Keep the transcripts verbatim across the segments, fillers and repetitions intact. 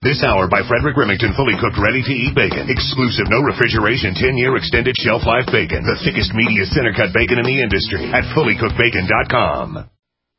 This hour by Frederick Remington, fully cooked, ready-to-eat bacon. Exclusive, no refrigeration, ten-year extended shelf life bacon. The thickest, meatiest center-cut bacon in the industry at fully cooked bacon dot com.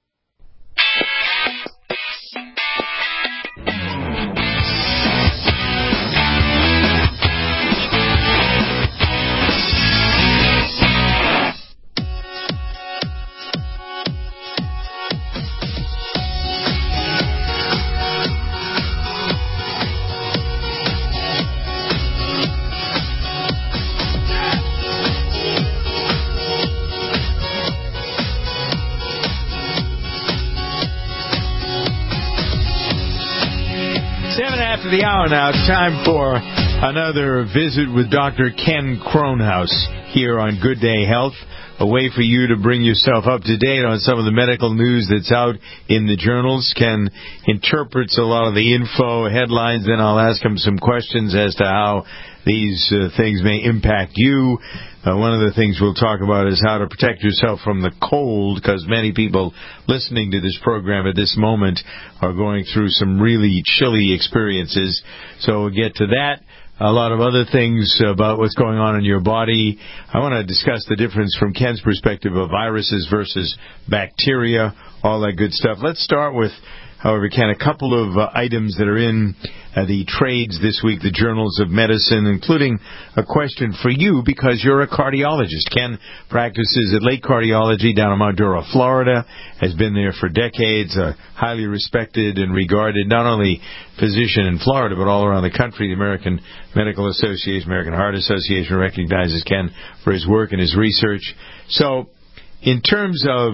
The hour now. It's time for another visit with Doctor Ken Kronhaus here on Good Day Health. A way for you to bring yourself up to date on some of the medical news that's out in the journals. Ken interprets a lot of the info, headlines, then I'll ask him some questions as to how these uh, things may impact you. Uh, one of the things we'll talk about is how to protect yourself from the cold, because many people listening to this program at this moment are going through some really chilly experiences. So we'll get to that. A lot of other things about what's going on in your body. I want to discuss the difference from Ken's perspective of viruses versus bacteria, all that good stuff. Let's start with, however, Ken, a couple of uh, items that are in uh, the trades this week, the journals of medicine, including a question for you because you're a cardiologist. Ken practices at Lake Cardiology down in Mount Dora, Florida, has been there for decades, a highly respected and regarded not only physician in Florida but all around the country. The American Medical Association, American Heart Association recognizes Ken for his work and his research. So in terms of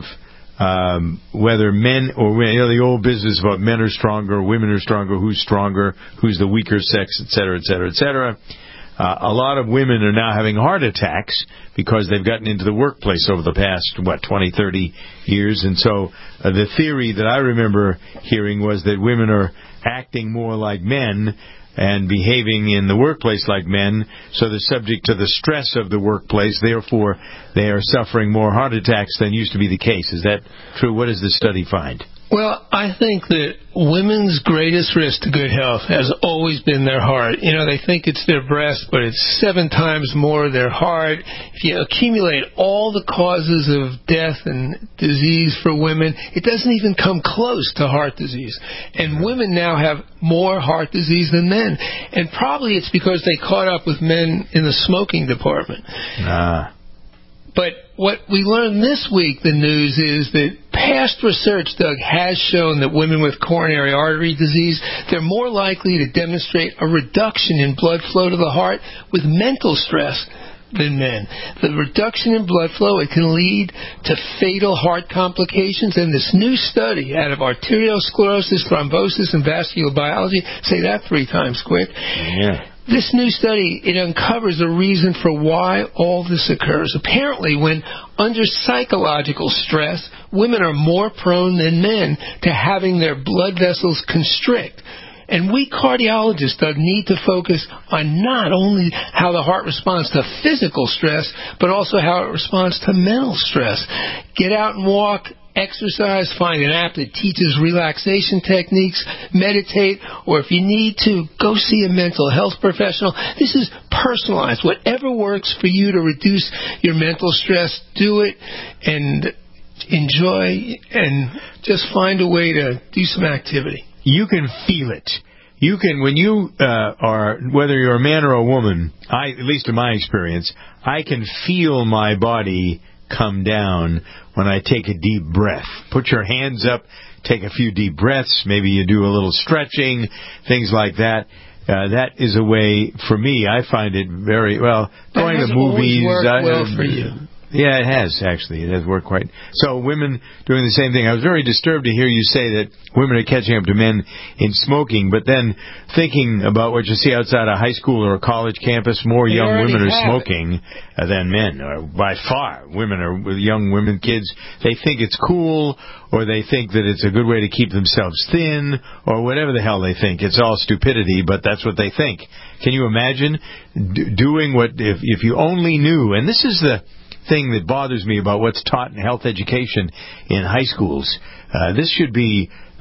Um, whether men or women, you know, the old business about men are stronger, women are stronger, who's stronger, who's the weaker sex, et cetera, et cetera, et cetera. Uh, a lot of women are now having heart attacks because they've gotten into the workplace over the past, what, twenty, thirty years. And so uh, the theory that I remember hearing was that women are acting more like men and behaving in the workplace like men, so they're subject to the stress of the workplace. Therefore, they are suffering more heart attacks than used to be the case. Is that true? What does the study find? Well, I think that women's greatest risk to good health has always been their heart. You know, they think it's their breast, but it's seven times more their heart. If you accumulate all the causes of death and disease for women, it doesn't even come close to heart disease. And women now have more heart disease than men. And probably it's because they caught up with men in the smoking department. Ah. But what we learned this week, the news is that past research, Doug, has shown that women with coronary artery disease, they're more likely to demonstrate a reduction in blood flow to the heart with mental stress than men. The reduction in blood flow, it can lead to fatal heart complications. And this new study out of arteriosclerosis, thrombosis, and vascular biology, say that three times quick. Yeah. This new study, it uncovers a reason for why all this occurs. Apparently, when under psychological stress, women are more prone than men to having their blood vessels constrict. And we cardiologists, Doug, need to focus on not only how the heart responds to physical stress, but also how it responds to mental stress. Get out and walk. Exercise, find an app that teaches relaxation techniques, meditate, or if you need to, go see a mental health professional. This is personalized. Whatever works for you to reduce your mental stress, do it and enjoy and just find a way to do some activity. You can feel it. You can, when you uh, are, whether you're a man or a woman, I, at least in my experience, I can feel my body come down when I take a deep breath. Put your hands up, take a few deep breaths, maybe you do a little stretching, things like that. Uh, that is a way, for me, I find it very, well, going to movies. Worked I, well for you. Yeah, it has, actually. It has worked quite. So women doing the same thing. I was very disturbed to hear you say that women are catching up to men in smoking, but then thinking about what you see outside a high school or a college campus, more they young women are smoking it. than men, or by far. Women are, young women, kids, they think it's cool, or they think that it's a good way to keep themselves thin, or whatever the hell they think. It's all stupidity, but that's what they think. Can you imagine d- doing what, if, if you only knew, and this is the thing that bothers me about what's taught in health education in high schools. Uh, this should be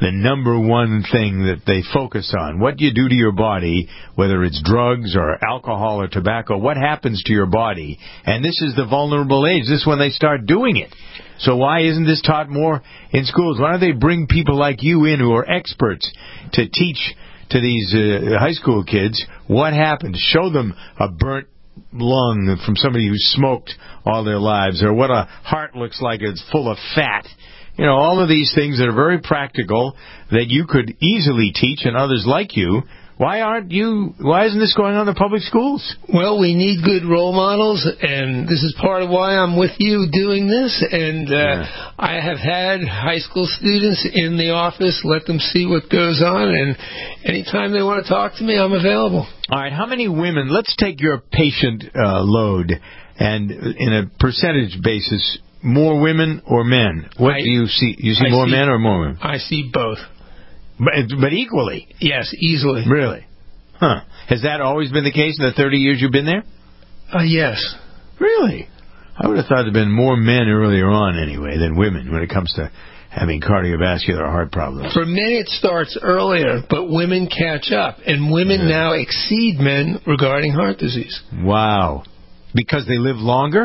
the number one thing that they focus on. What you do to your body, whether it's drugs or alcohol or tobacco, what happens to your body? And this is the vulnerable age. This is when they start doing it. So why isn't this taught more in schools? Why don't they bring people like you in who are experts to teach to these uh, high school kids what happens? Show them a burnt lung from somebody who smoked all their lives, or what a heart looks like it's full of fat. You know, all of these things that are very practical that you could easily teach, and others like you. Why aren't you, why isn't this going on in the public schools? Well, we need good role models, and this is part of why I'm with you doing this. And uh, yeah. I have had high school students in the office, let them see what goes on, and anytime they want to talk to me, I'm available. All right, how many women, let's take your patient uh, load, and in a percentage basis, more women or men? What I, do you see? You see I more see, men or more women? I see both. But, but equally? Yes, easily. Really? Huh. Has that always been the case in the thirty years you've been there? Uh, yes. Really? I would have thought there had been more men earlier on, anyway, than women when it comes to having cardiovascular heart problems. For men, it starts earlier, but women catch up. And women yeah. now exceed men regarding heart disease. Wow. Because they live longer?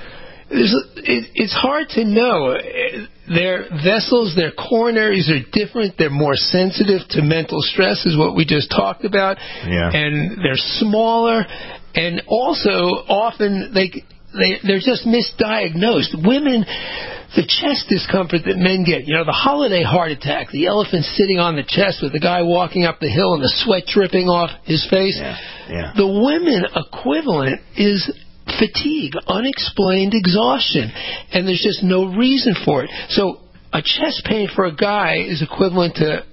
It's hard to know. Their vessels, their coronaries are different. They're more sensitive to mental stress, is what we just talked about. Yeah. And they're smaller. And also, often, they, they, they're just misdiagnosed. Women, the chest discomfort that men get, you know, the holiday heart attack, the elephant sitting on the chest with the guy walking up the hill and the sweat dripping off his face. Yeah. Yeah. The women equivalent is fatigue, unexplained exhaustion, and there's just no reason for it. So a chest pain for a guy is equivalent to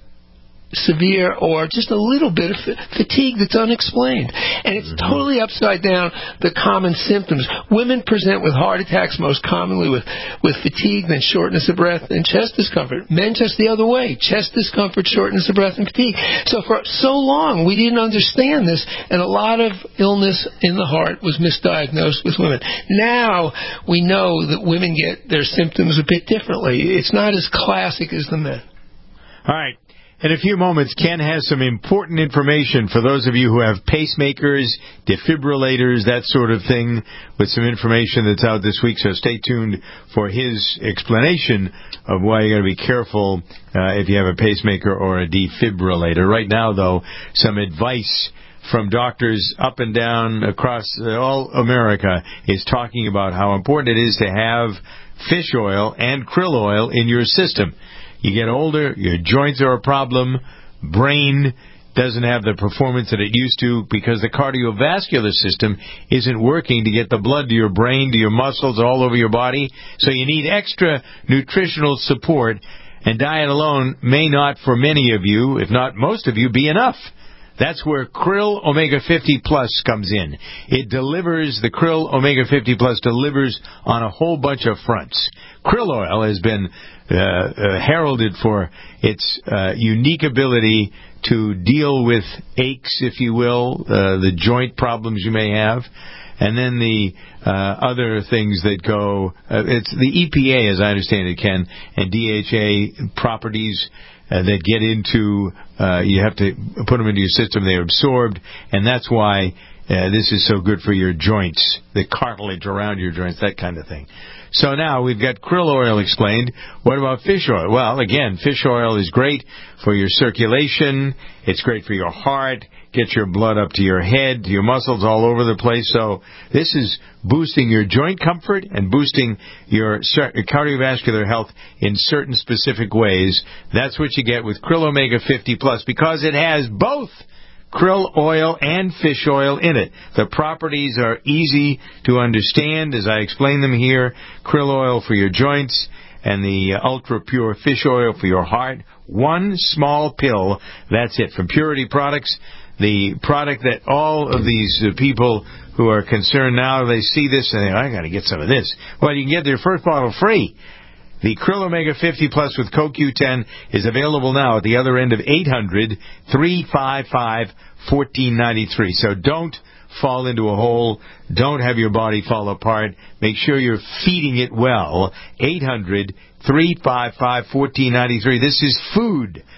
severe or just a little bit of fatigue that's unexplained. And it's mm-hmm. totally upside down the common symptoms. Women present with heart attacks most commonly with, with fatigue, then shortness of breath, and chest discomfort. Men just the other way, chest discomfort, shortness of breath, and fatigue. So for so long, we didn't understand this, and a lot of illness in the heart was misdiagnosed with women. Now we know that women get their symptoms a bit differently. It's not as classic as the men. All right. In a few moments, Ken has some important information for those of you who have pacemakers, defibrillators, that sort of thing, with some information that's out this week. So stay tuned for his explanation of why you got to be careful uh, if you have a pacemaker or a defibrillator. Right now, though, some advice from doctors up and down across all America is talking about how important it is to have fish oil and krill oil in your system. You get older, your joints are a problem, brain doesn't have the performance that it used to because the cardiovascular system isn't working to get the blood to your brain, to your muscles, all over your body. So you need extra nutritional support, and diet alone may not, for many of you, if not most of you, be enough. That's where Krill Omega fifty Plus comes in. It delivers, the Krill Omega fifty Plus delivers on a whole bunch of fronts. Krill oil has been uh, uh, heralded for its uh, unique ability to deal with aches, if you will, uh, the joint problems you may have. And then the uh, other things that go, uh, it's the E P A, as I understand it, Ken, and D H A properties Uh, that get into, uh, you have to put them into your system, they're absorbed, and that's why uh, this is so good for your joints, the cartilage around your joints, that kind of thing. So now we've got krill oil explained. What about fish oil? Well, again, fish oil is great for your circulation. It's great for your heart. Gets your blood up to your head, to your muscles, all over the place. So this is boosting your joint comfort and boosting your cardiovascular health in certain specific ways. That's what you get with Krill Omega fifty Plus, because it has both krill oil and fish oil in it. The properties are easy to understand, as I explain them here. Krill oil for your joints and the ultra-pure fish oil for your heart. One small pill, that's it. From Purity Products, the product that all of these uh, people who are concerned now, they see this and they, I got to get some of this. Well, you can get their first bottle free. The Krill Omega fifty Plus with Co Q ten is available now at the other end of eight hundred, three five five, one four nine three. So don't fall into a hole. Don't have your body fall apart. Make sure you're feeding it well. eight hundred, three five five, one four nine three. This is food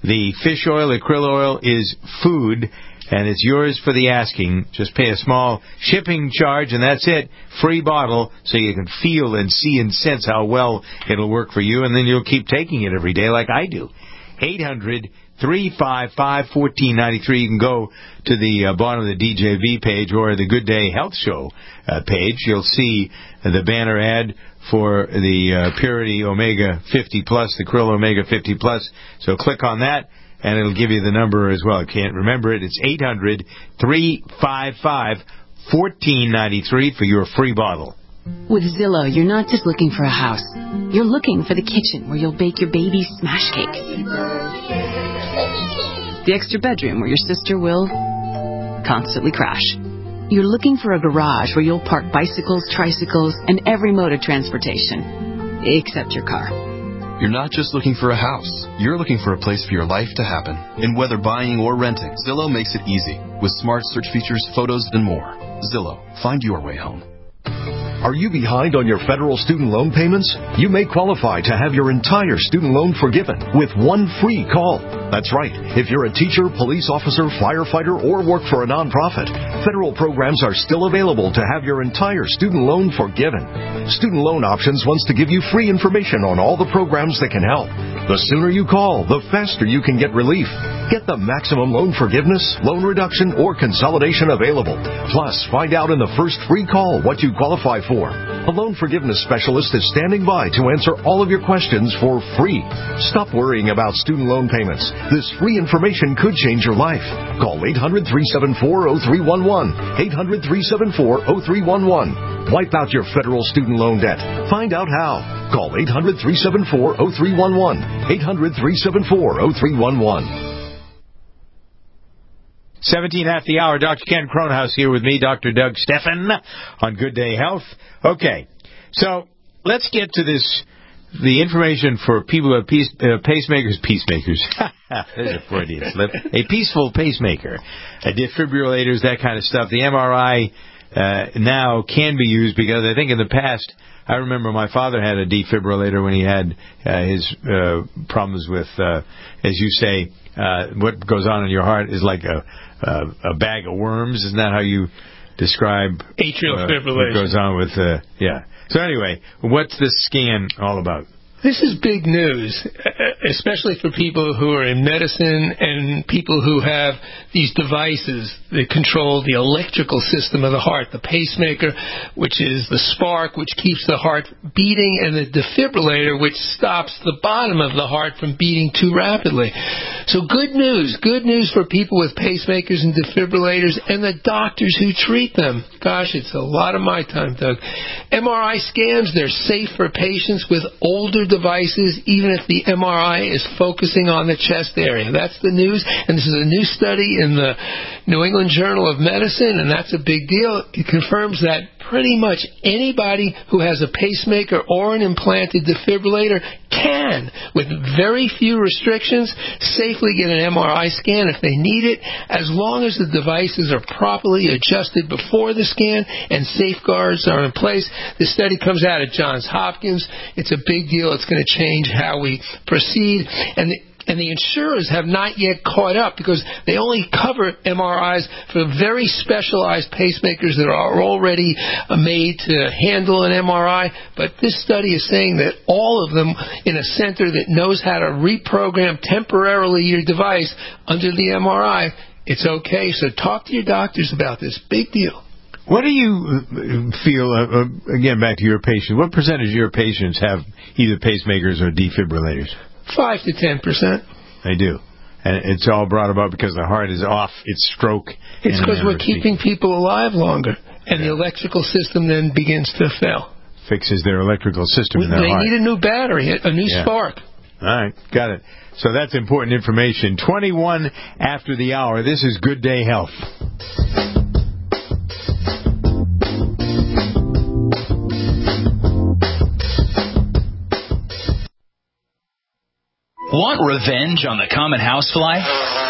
The fish oil, the krill oil, is food, and it's yours for the asking. Just pay a small shipping charge, and that's it. Free bottle, so you can feel and see and sense how well it'll work for you, and then you'll keep taking it every day like I do. eight hundred, three five five, one four nine three. You can go to the uh, bottom of the D J V page or the Good Day Health Show uh, page. You'll see uh, the banner ad for the uh, Purity Omega fifty Plus, the Krill Omega fifty Plus. So click on that, and it'll give you the number as well. I can't remember it. It's eight hundred, three five five, one four nine three for your free bottle. With Zillow, you're not just looking for a house. You're looking for the kitchen where you'll bake your baby's smash cakes. The extra bedroom where your sister will constantly crash. You're looking for a garage where you'll park bicycles, tricycles, and every mode of transportation, except your car. You're not just looking for a house. You're looking for a place for your life to happen. And whether buying or renting, Zillow makes it easy with smart search features, photos, and more. Zillow, find your way home. Are you behind on your federal student loan payments? You may qualify to have your entire student loan forgiven with one free call. That's right. If you're a teacher, police officer, firefighter, or work for a nonprofit, federal programs are still available to have your entire student loan forgiven. Student Loan Options wants to give you free information on all the programs that can help. The sooner you call, the faster you can get relief. Get the maximum loan forgiveness, loan reduction, or consolidation available. Plus, find out in the first free call what you qualify for. A loan forgiveness specialist is standing by to answer all of your questions for free. Stop worrying about student loan payments. This free information could change your life. Call eight hundred, three seven four, zero three one one. eight hundred, three seven four, zero three one one. Wipe out your federal student loan debt. Find out how. Call eight hundred, three seven four, zero three one one. eight hundred, three seven four, zero three one one. seventeen after the hour, Doctor Ken Kronhaus here with me, Doctor Doug Steffen on Good Day Health. Okay, so let's get to this, the information for people who have peace, uh, pacemakers, peacemakers, there's a Freudian slip, a peaceful pacemaker, uh, defibrillators, that kind of stuff. The M R I uh, now can be used because I think in the past, I remember my father had a defibrillator when he had uh, his uh, problems with, uh, as you say, uh, what goes on in your heart is like a Uh, a bag of worms. Isn't that how you describe atrial uh, fibrillation? What goes on with, uh, yeah. So anyway, what's this scan all about? This is big news, especially for people who are in medicine and people who have these devices that control the electrical system of the heart, the pacemaker, which is the spark, which keeps the heart beating, and the defibrillator, which stops the bottom of the heart from beating too rapidly. So good news, good news for people with pacemakers and defibrillators and the doctors who treat them. Gosh, it's a lot of my time, Doug. M R I scans, they're safe for patients with older devices, even if the M R I is focusing on the chest area. That's the news, and this is a new study in the New England Journal of Medicine, and that's a big deal. It confirms that pretty much anybody who has a pacemaker or an implanted defibrillator can, with very few restrictions, safely get an M R I scan if they need it, as long as the devices are properly adjusted before the scan and safeguards are in place. This study comes out of Johns Hopkins. It's a big deal. It's going to change how we proceed. And the And the insurers have not yet caught up because they only cover M R Is for very specialized pacemakers that are already made to handle an M R I. But this study is saying that all of them in a center that knows how to reprogram temporarily your device under the M R I, it's okay. So talk to your doctors about this. Big deal. What do you feel, uh, uh, again, back to your patients, what percentage of your patients have either pacemakers or defibrillators? Five to ten percent. They do. And it's all brought about because the heart is off its stroke. It's because we're keeping people alive longer, and yeah. the electrical system then begins to fail. Fixes their electrical system we, in their they heart. They need a new battery, a new yeah. spark. All right, got it. So that's important information. twenty-one after the hour. This is Good Day Health. Want revenge on the common housefly?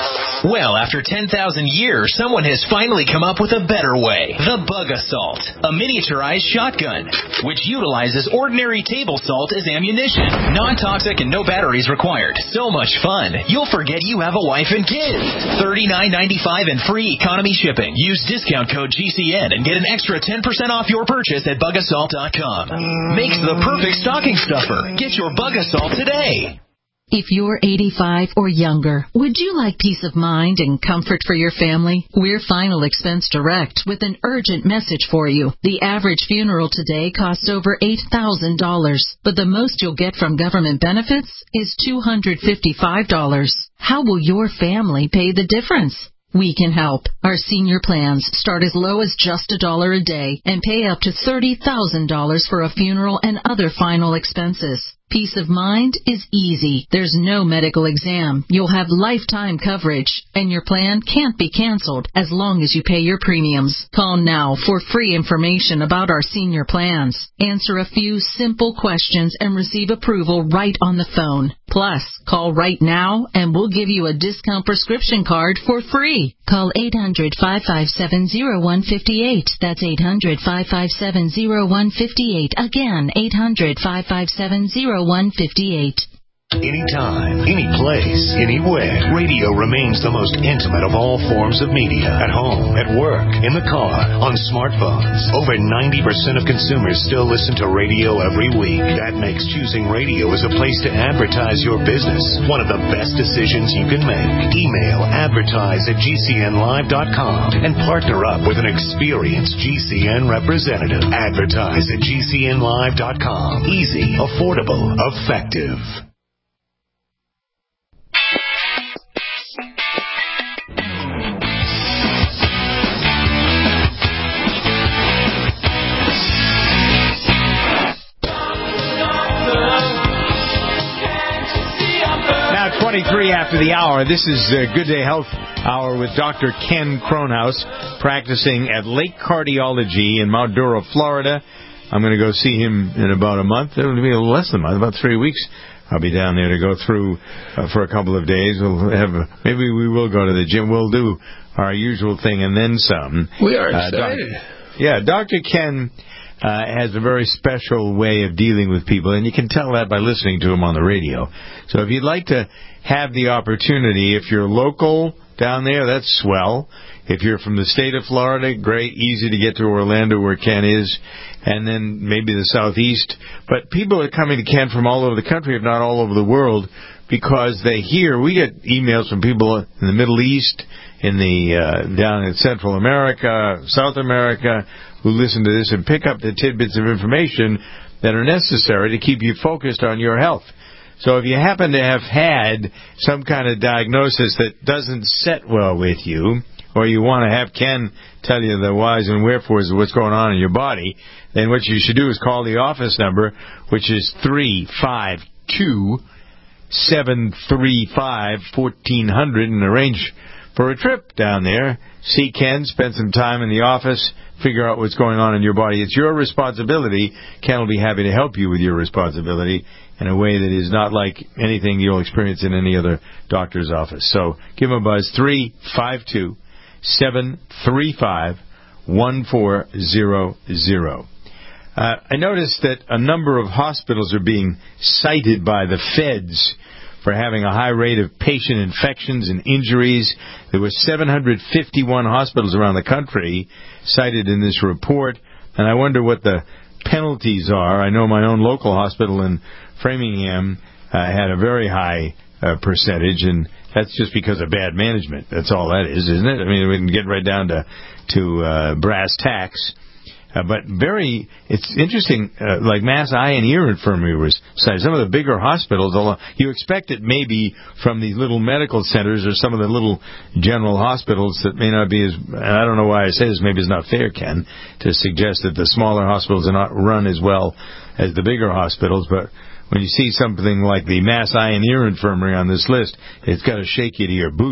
Well, after ten thousand years, someone has finally come up with a better way. The Bug Assault, a miniaturized shotgun, which utilizes ordinary table salt as ammunition. Non-toxic and no batteries required. So much fun, you'll forget you have a wife and kids. thirty-nine ninety-five and free economy shipping. Use discount code G C N and get an extra ten percent off your purchase at bug assault dot com. Makes the perfect stocking stuffer. Get your Bug Assault today. If you're eighty-five or younger, would you like peace of mind and comfort for your family? We're Final Expense Direct with an urgent message for you. The average funeral today costs over eight thousand dollars, but the most you'll get from government benefits is two hundred fifty-five dollars. How will your family pay the difference? We can help. Our senior plans start as low as just a dollar a day and pay up to thirty thousand dollars for a funeral and other final expenses. Peace of mind is easy. There's no medical exam. You'll have lifetime coverage, and your plan can't be canceled as long as you pay your premiums. Call now for free information about our senior plans. Answer a few simple questions and receive approval right on the phone. Plus, call right now and we'll give you a discount prescription card for free. Call eight hundred, five five seven, zero one five eight. That's eight hundred, five five seven, zero one five eight. Again, eight hundred, five five seven, zero one five eight. Anytime, any place, anywhere, radio remains the most intimate of all forms of media. At home, at work, in the car, on smartphones. Over ninety percent of consumers still listen to radio every week. That makes choosing radio as a place to advertise your business one of the best decisions you can make. Email advertise at G C N live dot com and partner up with an experienced G C N representative. Advertise at G C N live dot com. Easy, affordable, effective. twenty-three after the hour. This is uh, Good Day Health Hour with Doctor Ken Kronhaus, practicing at Lake Cardiology in Mount Dora, Florida. I'm going to go see him in about a month. It'll be a little less than a month, about three weeks. I'll be down there to go through uh, for a couple of days. We'll have maybe we will go to the gym. We'll do our usual thing and then some. We are uh, excited. Doc- yeah, Doctor Ken Uh, has a very special way of dealing with people, and you can tell that by listening to him on the radio. So if you'd like to have the opportunity, if you're local down there, that's swell. If you're from the state of Florida, great, easy to get to Orlando where Ken is, and then maybe the southeast. But people are coming to Ken from all over the country, if not all over the world, because they hear, we get emails from people in the Middle East, in the uh, down in Central America, South America, who listen to this and pick up the tidbits of information that are necessary to keep you focused on your health. So if you happen to have had some kind of diagnosis that doesn't set well with you, or you want to have Ken tell you the whys and wherefores of what's going on in your body, then what you should do is call the office number, which is three five two, seven three five, one four zero zero, and arrange for a trip down there. See Ken, spend some time in the office, figure out what's going on in your body. It's your responsibility. Ken will be happy to help you with your responsibility in a way that is not like anything you'll experience in any other doctor's office. So give him a buzz, three five two, seven three five, one four zero zero. Uh, I noticed that a number of hospitals are being cited by the feds for having a high rate of patient infections and injuries. There were seven hundred fifty-one hospitals around the country cited in this report, and I wonder what the penalties are. I know my own local hospital in Framingham uh, had a very high uh, percentage, and that's just because of bad management. That's all that is, isn't it? I mean, we can get right down to, to uh, brass tacks. Uh, but very, it's interesting, uh, like Mass Eye and Ear Infirmary was cited. Some of the bigger hospitals, although you expect it maybe from these little medical centers or some of the little general hospitals that may not be as, I don't know why I say this, maybe it's not fair, Ken, to suggest that the smaller hospitals are not run as well as the bigger hospitals, but when you see something like the Mass Eye and Ear Infirmary on this list, it's got to shake you to your boots.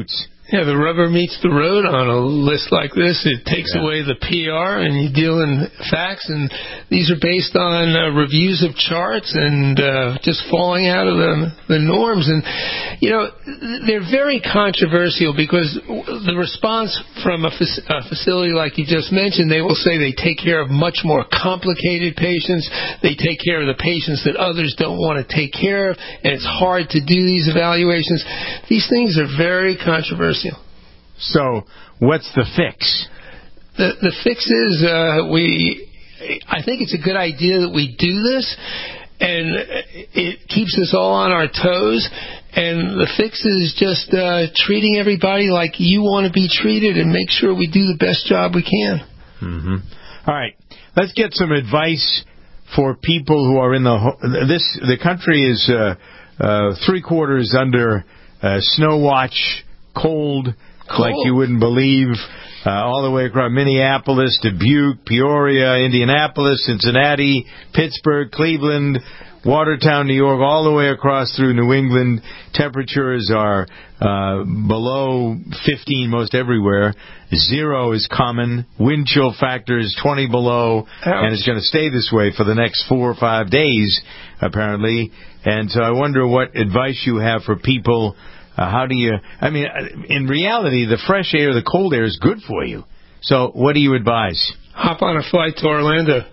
Yeah, the rubber meets the road on a list like this. It takes yeah. away the P R, and you deal in facts, and these are based on uh, reviews of charts and uh, just falling out of the, the norms. And, you know, they're very controversial because the response from a, fac- a facility like you just mentioned, they will say they take care of much more complicated patients. They take care of the patients that others don't want to take care of, and it's hard to do these evaluations. These things are very controversial. So, what's the fix? The the fix is uh, we. I think it's a good idea that we do this, and it keeps us all on our toes. And the fix is just uh, treating everybody like you want to be treated, and make sure we do the best job we can. Mm-hmm. All right, let's get some advice for people who are in the this. The country is uh, uh, three quarters under uh, snow watch, cold. Cold. Like you wouldn't believe, uh, all the way across Minneapolis, Dubuque, Peoria, Indianapolis, Cincinnati, Pittsburgh, Cleveland, Watertown, New York, all the way across through New England. Temperatures are uh, below fifteen most everywhere. Zero is common. Wind chill factor is twenty below, Ouch. And it's going to stay this way for the next four or five days, apparently. And so I wonder what advice you have for people. Uh, how do you, I mean, in reality, the fresh air, the cold air is good for you. So what do you advise? Hop on a flight to Orlando.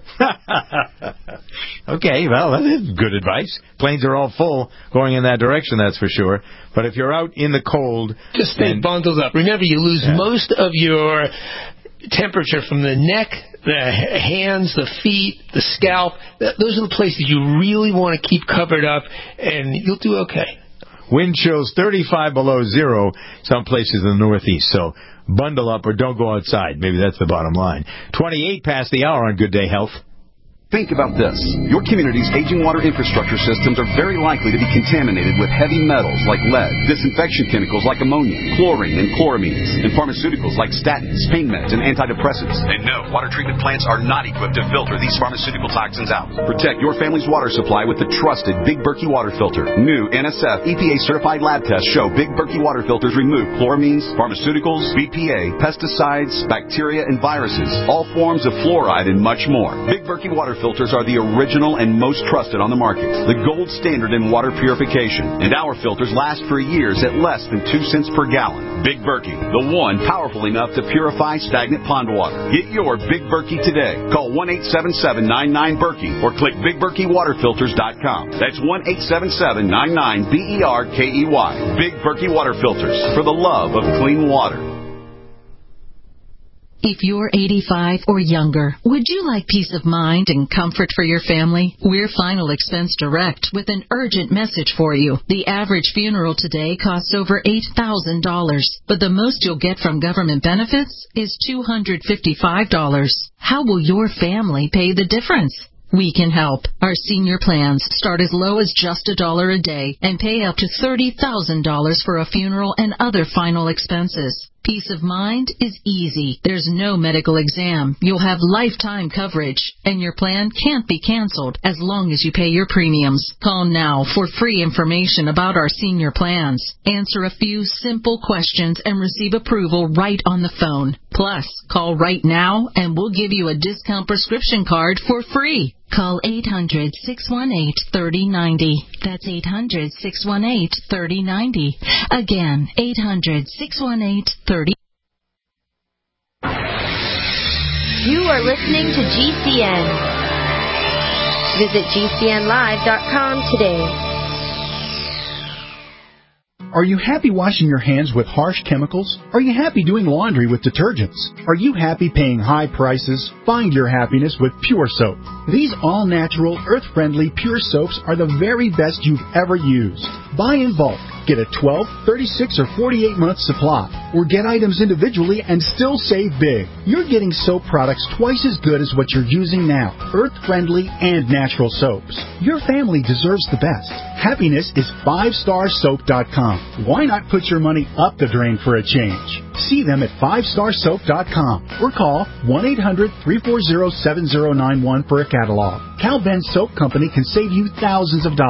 Okay, well, that is good advice. Planes are all full going in that direction, that's for sure. But if you're out in the cold... Just stay and, bundled up. Remember, you lose yeah. most of your temperature from the neck, the hands, the feet, the scalp. Those are the places you really want to keep covered up, and you'll do okay. Wind chills thirty-five below zero, some places in the Northeast. So bundle up or don't go outside. Maybe that's the bottom line. twenty-eight past the hour on Good Day Health. Think about this. Your community's aging water infrastructure systems are very likely to be contaminated with heavy metals like lead, disinfection chemicals like ammonia, chlorine and chloramines, and pharmaceuticals like statins, pain meds, and antidepressants. And no, water treatment plants are not equipped to filter these pharmaceutical toxins out. Protect your family's water supply with the trusted Big Berkey water filter. New N S F E P A-certified lab tests show Big Berkey water filters remove chloramines, pharmaceuticals, B P A, pesticides, bacteria, and viruses, all forms of fluoride, and much more. Big Berkey water filters are the original and most trusted on the market, the gold standard in water purification, and our filters last for years at less than two cents per gallon. Big Berkey, the one powerful enough to purify stagnant pond water. Get your Big Berkey today. Call one eight seven seven, nine nine, Berkey or click big berkey water filters dot com. That's one eight seven seven, nine nine, B E R K E Y. Big Berkey Water Filters, for the love of clean water. If you're eighty-five or younger, would you like peace of mind and comfort for your family? We're Final Expense Direct with an urgent message for you. The average funeral today costs over eight thousand dollars, but the most you'll get from government benefits is two hundred fifty-five dollars. How will your family pay the difference? We can help. Our senior plans start as low as just a dollar a day and pay up to thirty thousand dollars for a funeral and other final expenses. Peace of mind is easy. There's no medical exam. You'll have lifetime coverage, and your plan can't be canceled as long as you pay your premiums. Call now for free information about our senior plans. Answer a few simple questions and receive approval right on the phone. Plus, call right now and we'll give you a discount prescription card for free. Call eight hundred, six one eight, three oh nine oh. That's eight hundred, six one eight, three oh nine oh. Again, eight hundred, six one eight, three oh nine oh. You are listening to G C N. Visit G C N live dot com today. Are you happy washing your hands with harsh chemicals? Are you happy doing laundry with detergents? Are you happy paying high prices? Find your happiness with Pure Soap. These all-natural, earth-friendly Pure Soaps are the very best you've ever used. Buy in bulk. Get a twelve, thirty-six, or forty-eight month supply. Or get items individually and still save big. You're getting soap products twice as good as what you're using now. Earth-friendly and natural soaps. Your family deserves the best. Happiness is five star soap dot com. Why not put your money up the drain for a change? See them at five star soap dot com or call one eight hundred, three four zero, seven zero nine one for a catalog. Cal Ben Soap Company can save you thousands of dollars.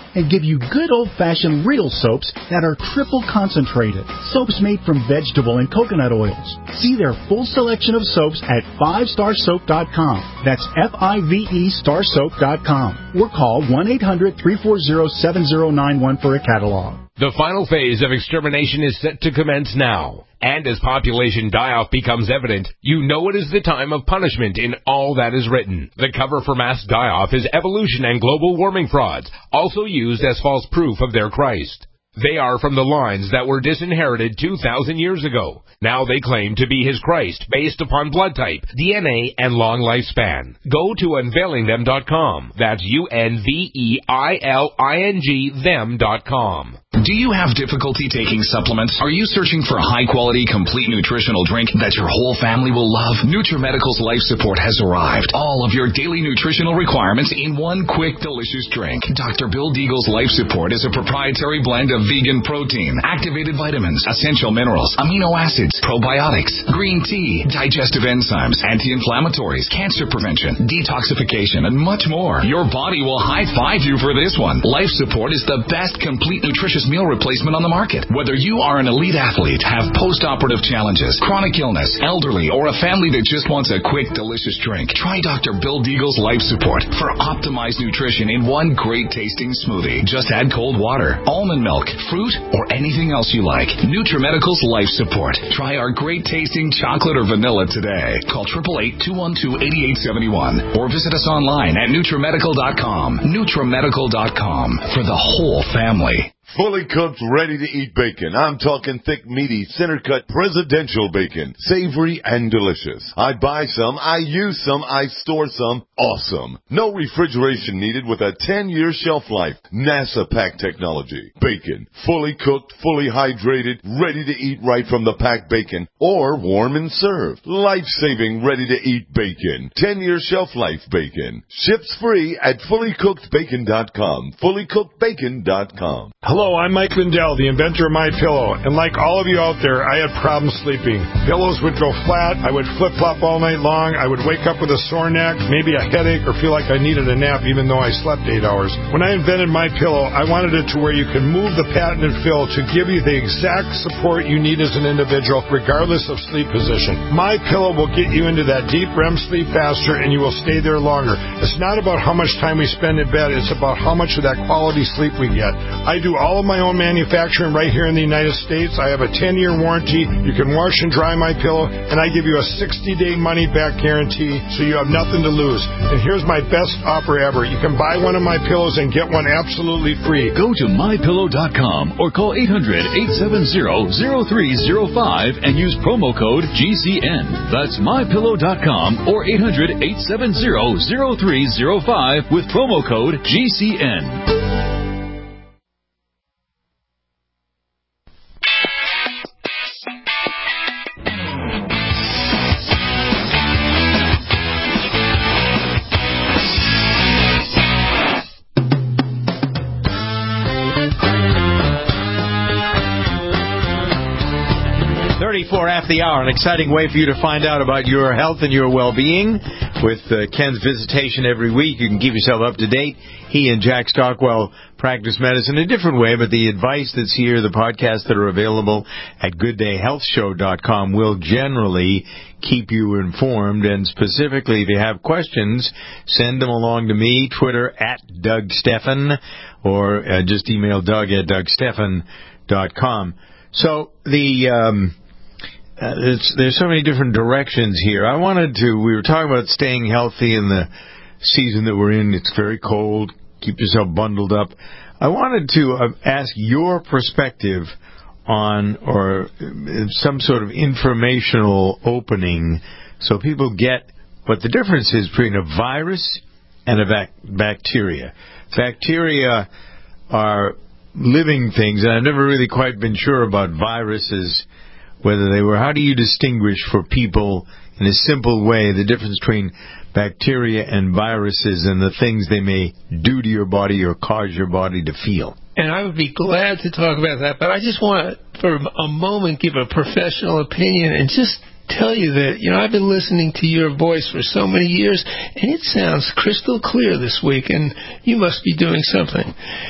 and give you good old-fashioned real soaps that are triple concentrated. Soaps made from vegetable and coconut oils. See their full selection of soaps at five star soap dot com. That's F I V E star soap dot com. Or call one eight hundred, three four zero, seven zero nine one for a catalog. The final phase of extermination is set to commence now. And as population die-off becomes evident, you know it is the time of punishment in all that is written. The cover for mass die-off is evolution and global warming frauds, also used as false proof of their Christ. They are from the lines that were disinherited two thousand years ago. Now they claim to be his Christ based upon blood type, D N A, and long lifespan. Go to unveiling them dot com. That's U N V E I L I N G them dot com. Do you have difficulty taking supplements? Are you searching for a high-quality, complete nutritional drink that your whole family will love? NutriMedical's Life Support has arrived. All of your daily nutritional requirements in one quick, delicious drink. Doctor Bill Deagle's Life Support is a proprietary blend of vegan protein, activated vitamins, essential minerals, amino acids, probiotics, green tea, digestive enzymes, anti-inflammatories, cancer prevention, detoxification, and much more. Your body will high-five you for this one. Life Support is the best complete nutritious meal replacement on the market. Whether you are an elite athlete, have post-operative challenges, chronic illness, elderly, or a family that just wants a quick, delicious drink, try Doctor Bill Deagle's Life Support for optimized nutrition in one great-tasting smoothie. Just add cold water, almond milk, fruit, or anything else you like. NutriMedical's Life Support. Try our great-tasting chocolate or vanilla today. Call eight eight eight, two one two, eight eight seven one or visit us online at NutriMedical dot com. NutriMedical dot com for the whole family. Fully cooked, ready-to-eat bacon. I'm talking thick, meaty, center-cut presidential bacon. Savory and delicious. I buy some, I use some, I store some. Awesome. No refrigeration needed with a ten-year shelf life. NASA pack technology. Bacon. Fully cooked, fully hydrated, ready to eat right from the packed bacon. Or warm and served. Life-saving, ready-to-eat bacon. ten-year shelf life bacon. Ships free at fully cooked bacon dot com. fully cooked bacon dot com. Hello, I'm Mike Lindell, the inventor of MyPillow, and like all of you out there, I had problems sleeping. Pillows would go flat, I would flip-flop all night long, I would wake up with a sore neck, maybe a headache, or feel like I needed a nap even though I slept eight hours. When I invented MyPillow, I wanted it to where you could move the patented fill to give you the exact support you need as an individual, regardless of sleep position. MyPillow will get you into that deep R E M sleep faster, and you will stay there longer. It's not about how much time we spend in bed, it's about how much of that quality sleep we get. I do all All of my own manufacturing right here in the United States. I have a ten-year warranty. You can wash and dry my pillow, and I give you a sixty-day money-back guarantee, so you have nothing to lose. And here's my best offer ever. You can buy one of my pillows and get one absolutely free. Go to my pillow dot com or call eight hundred, eight seven zero, zero three zero five and use promo code G C N. That's my pillow dot com or eight hundred, eight seven zero, zero three zero five with promo code G C N. thirty-four after the hour, an exciting way for you to find out about your health and your well-being with uh, Ken's visitation every week. You can keep yourself up to date. He and Jack Stockwell practice medicine a different way, but the advice that's here, the podcasts that are available at good day health show dot com will generally keep you informed. And specifically, if you have questions, send them along to me, Twitter at Doug Stephan, or uh, just email Doug at doug stephan dot com. So the um, uh, it's, there's so many different directions here. I wanted to, we were talking about staying healthy in the season that we're in. It's very cold. Keep yourself bundled up. I wanted to uh, ask your perspective on, or some sort of informational opening so people get what the difference is between a virus and a bac- bacteria. Bacteria are living things, and I've never really quite been sure about viruses, whether they were. How do you distinguish for people in a simple way the difference between bacteria and viruses and the things they may do to your body or cause your body to feel? And I would be glad to talk about that, but I just want to, for a moment, give a professional opinion and just tell you that, you know, I've been listening to your voice for so many years, and it sounds crystal clear this week, and you must be doing something.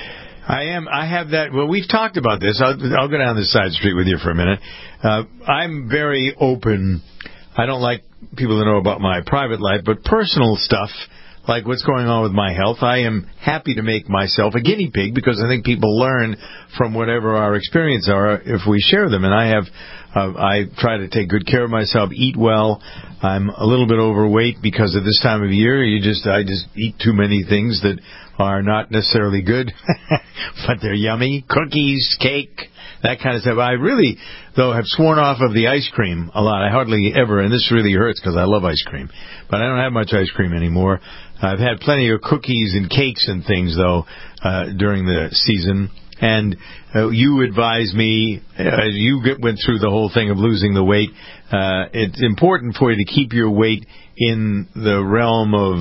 I am. I have that. Well, we've talked about this. I'll, I'll go down this side street with you for a minute. Uh, I'm very open. I don't like people to know about my private life, but personal stuff, like what's going on with my health, I am happy to make myself a guinea pig because I think people learn from whatever our experiences are if we share them. And I have, uh, I try to take good care of myself, eat well. I'm a little bit overweight because at this time of year, you just, I just eat too many things that are not necessarily good, but they're yummy. Cookies, cake, that kind of stuff. I really, though, have sworn off of the ice cream a lot. I hardly ever, and this really hurts because I love ice cream, but I don't have much ice cream anymore. I've had plenty of cookies and cakes and things, though, uh, during the season. And uh, you advise me, uh, you get, went through the whole thing of losing the weight. Uh, it's important for you to keep your weight in the realm of,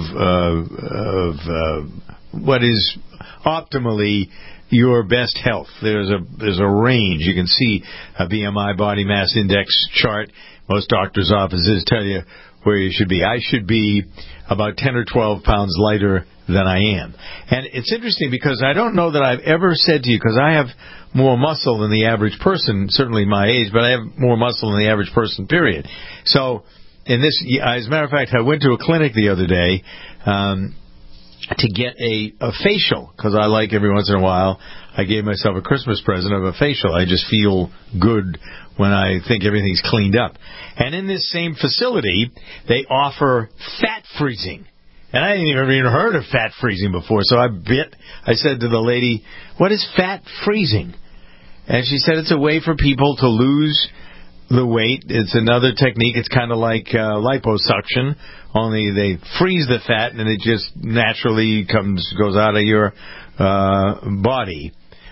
uh, of uh, what is optimally your best health. There's a there's a range. You can see a B M I, body mass index chart. Most doctors' offices tell you where you should be. I should be about ten or twelve pounds lighter than I am. And it's interesting because I don't know that I've ever said to you, because I have more muscle than the average person, certainly my age, but I have more muscle than the average person, period. So, in this, as a matter of fact, I went to a clinic the other day, um, to get a, a facial, because I like every once in a while, I gave myself a Christmas present of a facial. I just feel good when I think everything's cleaned up. And in this same facility, they offer fat freezing. And I hadn't even heard of fat freezing before, so I bit. I said to the lady, "What is fat freezing?" And she said it's a way for people to lose the weight. It's another technique. It's kind of like uh, liposuction, only they freeze the fat and it just naturally comes goes out of your uh, body.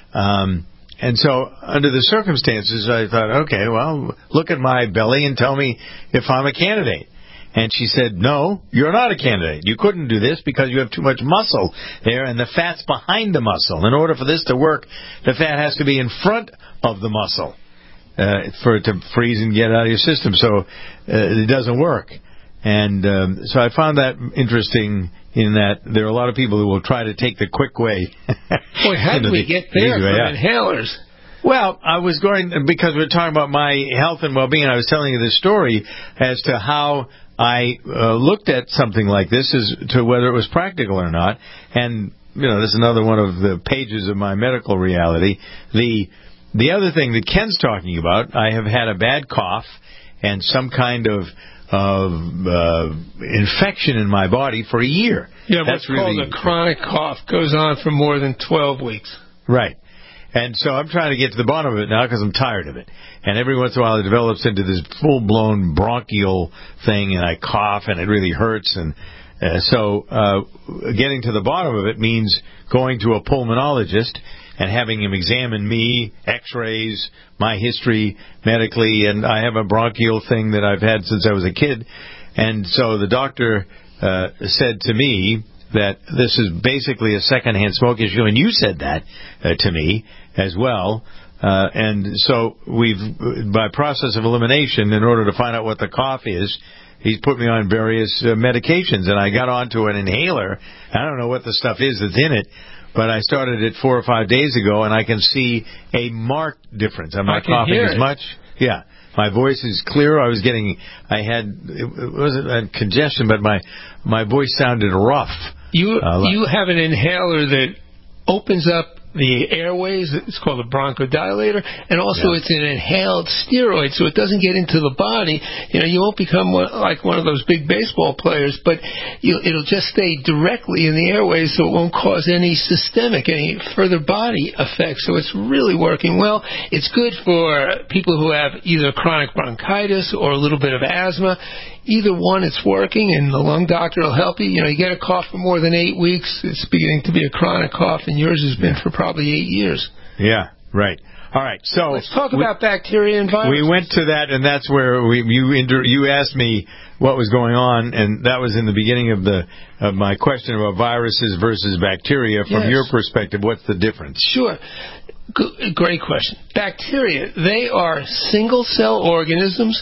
Um, and so under the circumstances, I thought, okay, well, look at my belly and tell me if I'm a candidate. And she said, no, you're not a candidate. You couldn't do this because you have too much muscle there, and the fat's behind the muscle. In order for this to work, the fat has to be in front of the muscle uh, for it to freeze and get out of your system. So uh, it doesn't work. And um, so I found that interesting in that there are a lot of people who will try to take the quick way. Boy, how did we the, get there from yeah. inhalers? Well, I was going, because we were talking about my health and well-being, I was telling you this story as to how I uh, looked at something like this as to whether it was practical or not. And, you know, this is another one of the pages of my medical reality. The the other thing that Ken's talking about, I have had a bad cough and some kind of of uh, infection in my body for a year. Yeah, That's what's really called a chronic cough goes on for more than twelve weeks. Right. And so I'm trying to get to the bottom of it now because I'm tired of it. And every once in a while it develops into this full-blown bronchial thing, and I cough, and it really hurts. And uh, so uh, getting to the bottom of it means going to a pulmonologist and having him examine me, x-rays, my history medically, and I have a bronchial thing that I've had since I was a kid. And so the doctor uh, said to me that this is basically a secondhand smoke issue, and you said that uh, to me as well. Uh, and so we've, by process of elimination, in order to find out what the cough is, he's put me on various uh, medications, and I got onto an inhaler. I don't know what the stuff is that's in it, but I started it four or five days ago, and I can see a marked difference. I'm not coughing as much. Yeah. My voice is clear. I was getting, I had, it wasn't a congestion, but my, my voice sounded rough. You, uh, like, you have an inhaler that opens up the airways. It's called a bronchodilator, and also yeah. it's an inhaled steroid, so it doesn't get into the body. You know, you won't become one, like one of those big baseball players, but you, it'll just stay directly in the airways, so it won't cause any systemic, any further body effects. So it's really working well. It's good for people who have either chronic bronchitis or a little bit of asthma. Either one, it's working, and the lung doctor will help you. You know, you get a cough for more than eight weeks, it's beginning to be a chronic cough, and yours has been for probably eight years. Yeah, right. All right, so let's talk we, about bacteria and viruses. We went to that, and that's where we, you inter, you asked me what was going on, and that was in the beginning of the of my question about viruses versus bacteria. From yes. your perspective, what's the difference? Sure. G- great question. Bacteria, they are single-cell organisms,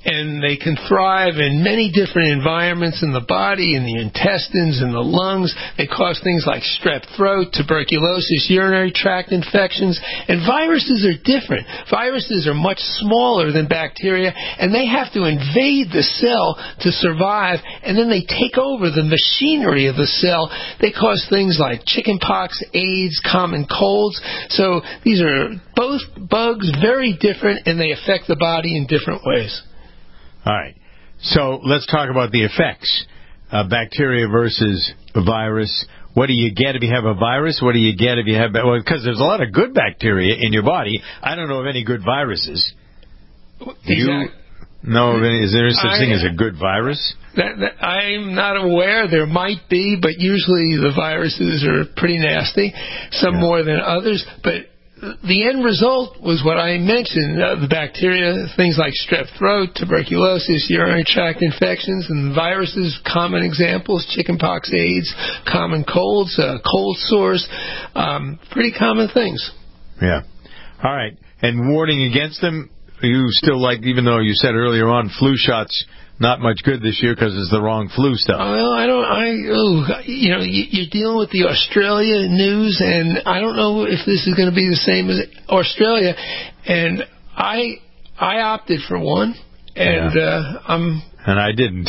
and they can thrive in many different environments in the body, in the intestines, in the lungs. They cause things like strep throat, tuberculosis, urinary tract infections, and viruses are different. Viruses are much smaller than bacteria, and they have to invade the cell to survive, and then they take over the machinery of the cell. They cause things like chickenpox, AIDS, common colds. So these are both bugs, very different, and they affect the body in different ways. All right. So let's talk about the effects. Uh, bacteria versus a virus. What do you get if you have a virus? What do you get if you have... Well, because there's a lot of good bacteria in your body. I don't know of any good viruses. Exactly. You know of any... Is there such I, thing as a good virus? That, that, I'm not aware. There might be, but usually the viruses are pretty nasty. Some yeah. more than others. But the end result was what I mentioned, uh, the bacteria, things like strep throat, tuberculosis, urinary tract infections, and viruses, common examples, chickenpox, AIDS, common colds, uh, cold sores, um, pretty common things. Yeah. All right. And warding against them, you still like, even though you said earlier on, flu shots, not much good this year because it's the wrong flu stuff. Well, I don't, I, oh, you know, you're dealing with the Australia news, and I don't know if this is going to be the same as Australia. And I, I opted for one, and yeah. uh, I'm. And I didn't.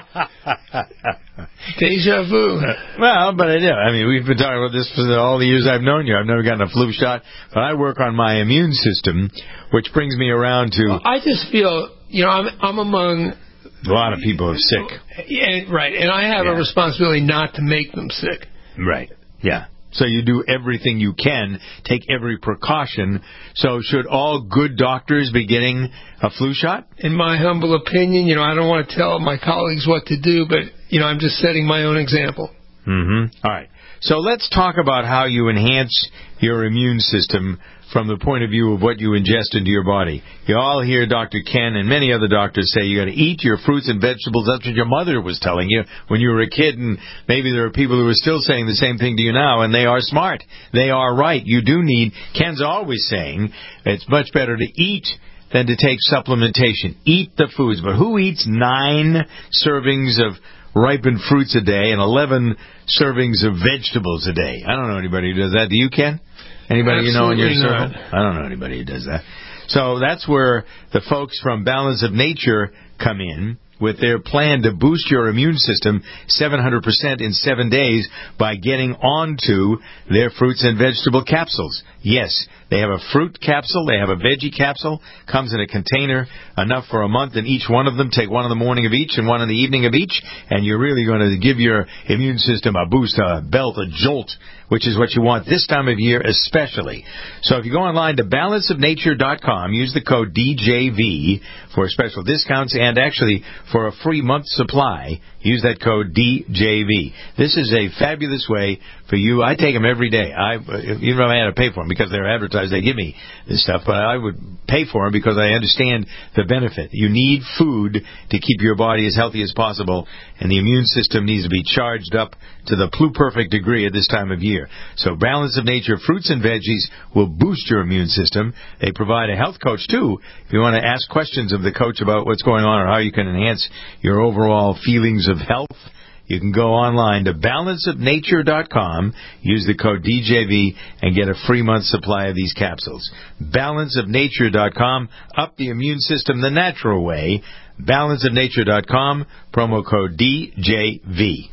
Deja vu. Well, but I do. I mean, we've been talking about this for all the years I've known you. I've never gotten a flu shot, but I work on my immune system, which brings me around to. Well, I just feel, you know, I'm, I'm among. A lot of people are sick. Yeah, right, and I have yeah. a responsibility not to make them sick. Right, yeah. So you do everything you can, take every precaution. So should all good doctors be getting a flu shot? In my humble opinion, you know, I don't want to tell my colleagues what to do, but, you know, I'm just setting my own example. Mm-hmm. All right. So let's talk about how you enhance your immune system from the point of view of what you ingest into your body. You all hear Doctor Ken and many other doctors say you got to eat your fruits and vegetables. That's what your mother was telling you when you were a kid, and maybe there are people who are still saying the same thing to you now, and they are smart. They are right. You do need, Ken's always saying, it's much better to eat than to take supplementation. Eat the foods. But who eats nine servings of ripened fruits a day and eleven servings of vegetables a day? I don't know anybody who does that. Do you, Ken? Anybody Absolutely you know in your circle? Not. I don't know anybody who does that. So that's where the folks from Balance of Nature come in with their plan to boost your immune system seven hundred percent in seven days by getting onto their fruits and vegetable capsules. Yes, they have a fruit capsule, they have a veggie capsule, comes in a container, enough for a month in each one of them. Take one in the morning of each and one in the evening of each, and you're really going to give your immune system a boost, a belt, a jolt, which is what you want this time of year especially. So if you go online to balance of nature dot com, use the code D J V for special discounts and actually for a free month supply. Use that code D J V. This is a fabulous way for you. I take them every day. I, even if I had to pay for them because they're advertised, they give me this stuff, but I would pay for them because I understand the benefit. You need food to keep your body as healthy as possible, and the immune system needs to be charged up to the pluperfect degree at this time of year. So Balance of Nature fruits and veggies will boost your immune system. They provide a health coach, too, if you want to ask questions of the coach about what's going on or how you can enhance your overall feelings of health. You can go online to balance of nature dot com, use the code D J V, and get a free month supply of these capsules. balance of nature dot com, up the immune system the natural way. balance of nature dot com, promo code D J V.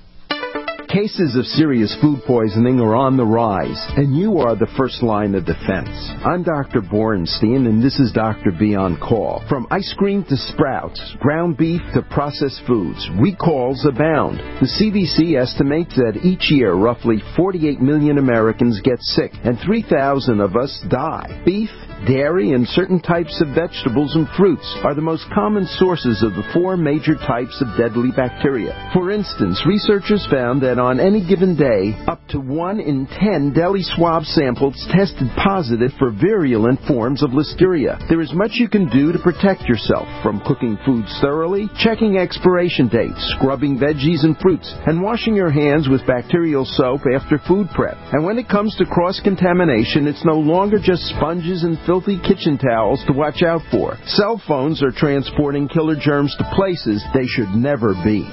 Cases of serious food poisoning are on the rise, and you are the first line of defense. I'm Doctor Borenstein, and this is Doctor B on Call. From ice cream to sprouts, ground beef to processed foods, recalls abound. The C D C estimates that each year roughly forty-eight million Americans get sick, and three thousand of us die. Beef, dairy, and certain types of vegetables and fruits are the most common sources of the four major types of deadly bacteria. For instance, researchers found that on any given day, up to one in ten deli swab samples tested positive for virulent forms of listeria. There is much you can do to protect yourself, from cooking foods thoroughly, checking expiration dates, scrubbing veggies and fruits, and washing your hands with bacterial soap after food prep. And when it comes to cross-contamination, it's no longer just sponges and filters filthy kitchen towels to watch out for. Cell phones are transporting killer germs to places they should never be.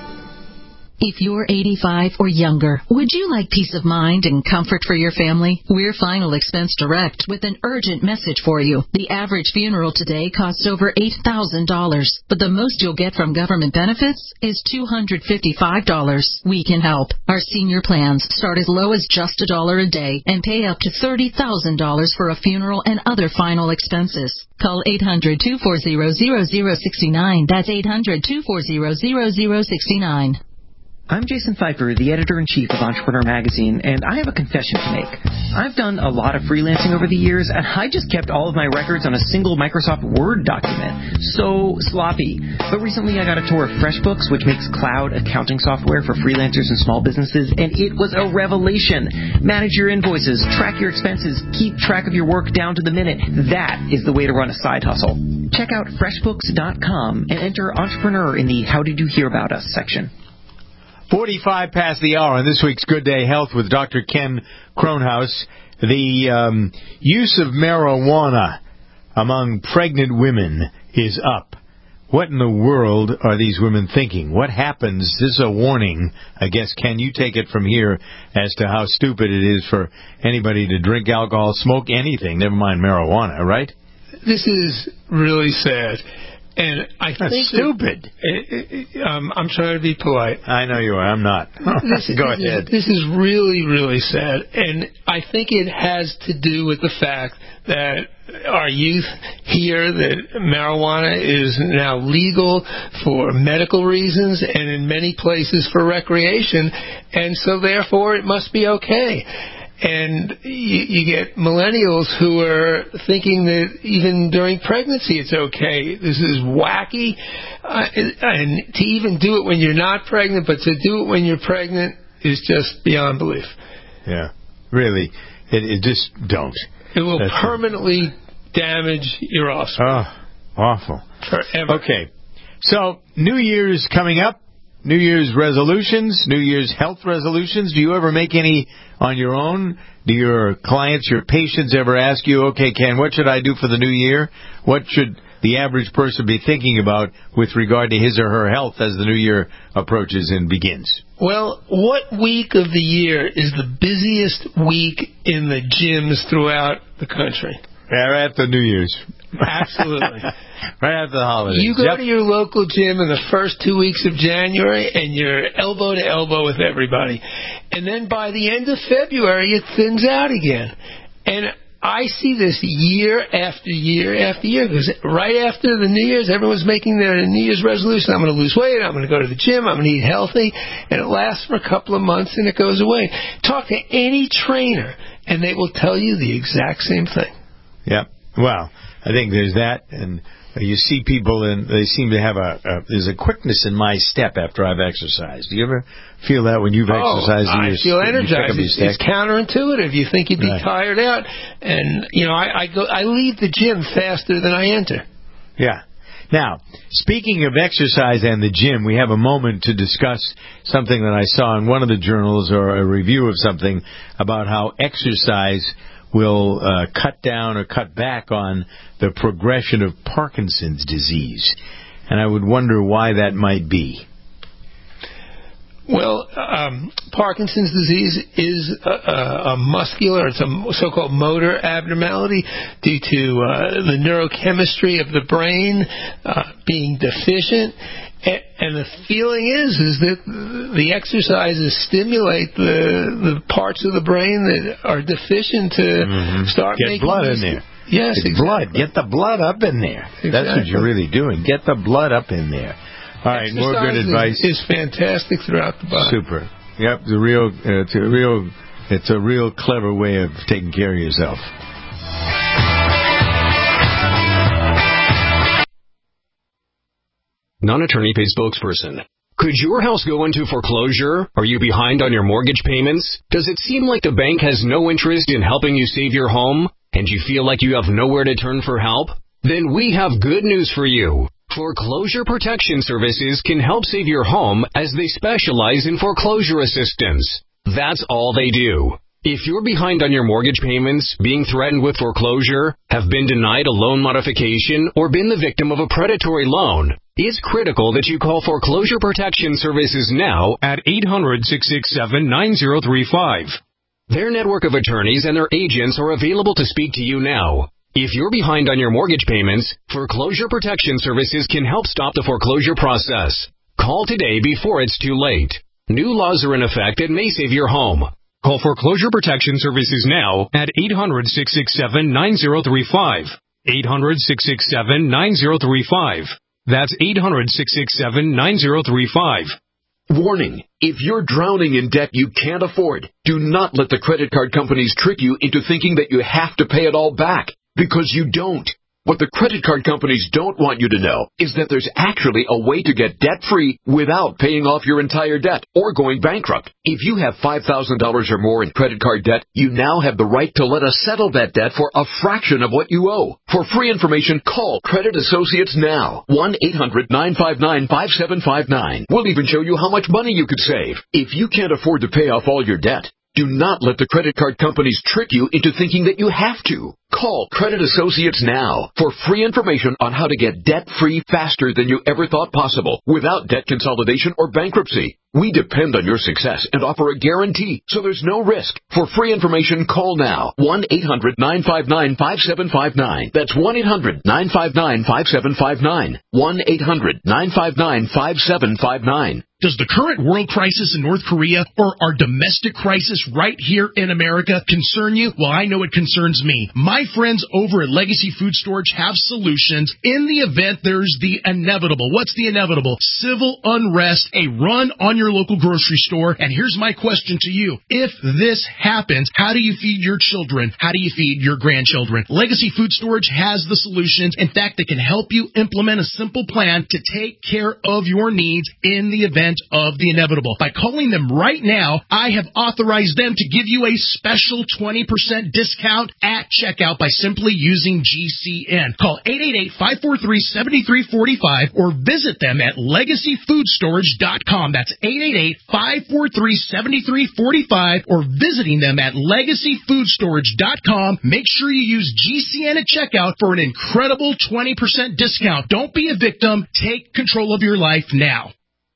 If you're eighty-five or younger, would you like peace of mind and comfort for your family? We're Final Expense Direct with an urgent message for you. The average funeral today costs over eight thousand dollars, but the most you'll get from government benefits is two hundred fifty-five dollars. We can help. Our senior plans start as low as just a dollar a day and pay up to thirty thousand dollars for a funeral and other final expenses. Call eight hundred, two four zero, zero zero six nine. That's eight hundred, two four zero, zero zero six nine. I'm Jason Pfeiffer, the editor-in-chief of Entrepreneur Magazine, and I have a confession to make. I've done a lot of freelancing over the years, and I just kept all of my records on a single Microsoft Word document. So sloppy. But recently I got a tour of FreshBooks, which makes cloud accounting software for freelancers and small businesses, and it was a revelation. Manage your invoices, track your expenses, keep track of your work down to the minute. That is the way to run a side hustle. Check out freshbooks dot com and enter Entrepreneur in the How Did You Hear About Us section. forty-five past the hour on this week's Good Day Health with Doctor Ken Kronhaus. The um, use of marijuana among pregnant women is up. What in the world are these women thinking? What happens? This is a warning. I guess, Ken, you take it from here as to how stupid it is for anybody to drink alcohol, smoke anything, never mind marijuana, right? This is really sad. And I That's think stupid. That, uh, um, I'm trying to be polite. I know you are. I'm not. This, Go this ahead. Is, this is really, really sad. And I think it has to do with the fact that our youth hear that marijuana is now legal for medical reasons and in many places for recreation. And so, therefore, it must be okay. And you, you get millennials who are thinking that even during pregnancy it's okay. This is wacky. Uh, and to even do it when you're not pregnant, but to do it when you're pregnant is just beyond belief. Yeah, really. It, it just don't. It will That's permanently it. damage your offspring. Oh, awful. Forever. Okay. So, New Year's coming up. New Year's resolutions, New Year's health resolutions. Do you ever make any on your own? Do your clients, your patients ever ask you, okay, Ken, what should I do for the new year? What should the average person be thinking about with regard to his or her health as the new year approaches and begins? Well, what week of the year is the busiest week in the gyms throughout the country? Right after New Year's. Absolutely. Right after the holidays. You go yep. to your local gym in the first two weeks of January, and you're elbow to elbow with everybody. And then by the end of February, it thins out again. And I see this year after year after year, because right after the New Year's, everyone's making their New Year's resolution. I'm going to lose weight. I'm going to go to the gym. I'm going to eat healthy. And it lasts for a couple of months, and it goes away. Talk to any trainer, and they will tell you the exact same thing. Yeah. Well, I think there's that, and you see people, and they seem to have a, a there's a quickness in my step after I've exercised. Do you ever feel that when you've oh, exercised? I you feel energized. It's, it's counterintuitive. You think you'd be right. tired out, and you know, I, I go, I leave the gym faster than I enter. Yeah. Now, speaking of exercise and the gym, we have a moment to discuss something that I saw in one of the journals, or a review of something about how exercise will uh, cut down or cut back on the progression of Parkinson's disease. And I would wonder why that might be. Well, um, Parkinson's disease is a, a, a muscular, it's a so-called motor abnormality due to uh, the neurochemistry of the brain uh, being deficient. And the feeling is is that the exercises stimulate the the parts of the brain that are deficient to mm-hmm. start Get making blood these, in there. Yes, Get exactly. blood. Get the blood up in there. Exactly. That's what you're really doing. Get the blood up in there. All right, Exercise more good advice. Is, is fantastic throughout the body. Super. Yep, the real. Uh, it's a real. It's a real clever way of taking care of yourself. Non-attorney paid spokesperson. Could your house go into foreclosure? Are you behind on your mortgage payments? Does it seem like the bank has no interest in helping you save your home? And you feel like you have nowhere to turn for help? Then we have good news for you. Foreclosure Protection Services can help save your home as they specialize in foreclosure assistance. That's all they do. If you're behind on your mortgage payments, being threatened with foreclosure, have been denied a loan modification, or been the victim of a predatory loan, it's critical that you call Foreclosure Protection Services now at eight hundred, six six seven, nine zero three five. Their network of attorneys and their agents are available to speak to you now. If you're behind on your mortgage payments, Foreclosure Protection Services can help stop the foreclosure process. Call today before it's too late. New laws are in effect that may save your home. Call Foreclosure Protection Services now at eight hundred, six six seven, nine zero three five. eight hundred, six six seven, nine zero three five. That's eight hundred, six six seven, nine zero three five. Warning, if you're drowning in debt you can't afford, do not let the credit card companies trick you into thinking that you have to pay it all back, because you don't. What the credit card companies don't want you to know is that there's actually a way to get debt-free without paying off your entire debt or going bankrupt. If you have five thousand dollars or more in credit card debt, you now have the right to let us settle that debt for a fraction of what you owe. For free information, call Credit Associates now. one eight hundred, nine five nine, five seven five nine. We'll even show you how much money you could save. If you can't afford to pay off all your debt, do not let the credit card companies trick you into thinking that you have to. Call Credit Associates now for free information on how to get debt-free faster than you ever thought possible without debt consolidation or bankruptcy. We depend on your success and offer a guarantee, so there's no risk. For free information, call now. one eight hundred, nine five nine, five seven five nine. That's one eight hundred, nine five nine, five seven five nine. one eight hundred, nine five nine, five seven five nine. Does the current world crisis in North Korea or our domestic crisis right here in America concern you? Well, I know it concerns me. My friends over at Legacy Food Storage have solutions in the event there's the inevitable. What's the inevitable? Civil unrest, a run on your local grocery store. And here's my question to you. If this happens, how do you feed your children? How do you feed your grandchildren? Legacy Food Storage has the solutions. In fact, they can help you implement a simple plan to take care of your needs in the event of the inevitable. By calling them right now, I have authorized them to give you a special twenty percent discount at checkout by simply using G C N. Call eight eight eight, five four three, seven three four five or visit them at legacy food storage dot com. That's eight eight eight, five four three, seven three four five or visiting them at legacy food storage dot com. Make sure you use G C N at checkout for an incredible twenty percent discount. Don't be a victim. Take control of your life now.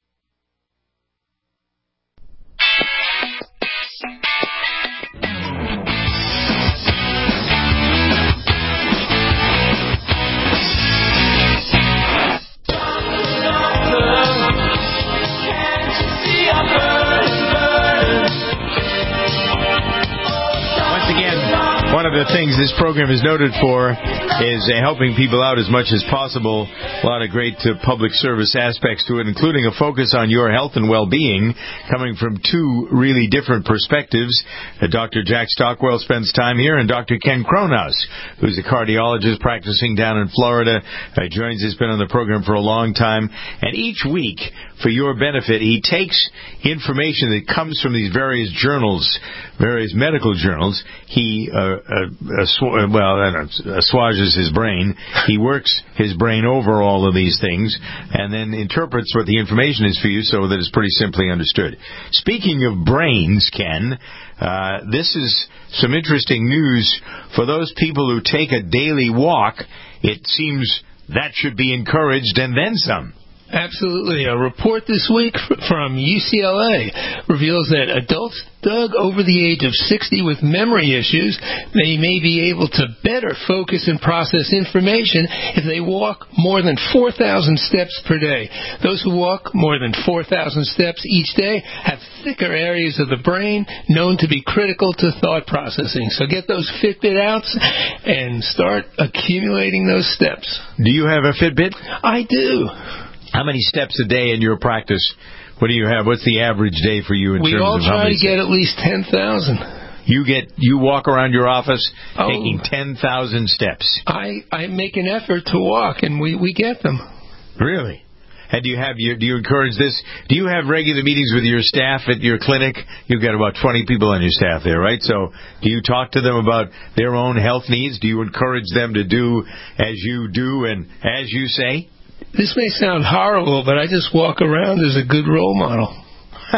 One of the things this program is noted for is uh, helping people out as much as possible. A lot of great uh, public service aspects to it, including a focus on your health and well-being, coming from two really different perspectives. Uh, Doctor Jack Stockwell spends time here, and Doctor Ken Kronhaus, who's a cardiologist practicing down in Florida, uh, joins us, been on the program for a long time. And each week, for your benefit, he takes information that comes from these various journals, various medical journals. He uh, uh, uh, well, I don't know, assuages his brain. He works his brain over all of these things and then interprets what the information is for you so that it's pretty simply understood. Speaking of brains, Ken, uh, this is some interesting news for those people who take a daily walk. It seems that should be encouraged and then some. Absolutely. A report this week from U C L A reveals that adults, Doug, over the age of sixty with memory issues, they may be able to better focus and process information if they walk more than four thousand steps per day. Those who walk more than four thousand steps each day have thicker areas of the brain known to be critical to thought processing. So get those Fitbit out and start accumulating those steps. Do you have a Fitbit? I do. How many steps a day in your practice? What do you have? What's the average day for you in we terms of how many? We all try to get at least ten thousand. You get you walk around your office oh, taking ten thousand steps. I, I make an effort to walk, and we, we get them. Really? And do you have you do you encourage this? Do you have regular meetings with your staff at your clinic? You've got about twenty people on your staff there, right? So do you talk to them about their own health needs? Do you encourage them to do as you do and as you say? This may sound horrible, but I just walk around as a good role model.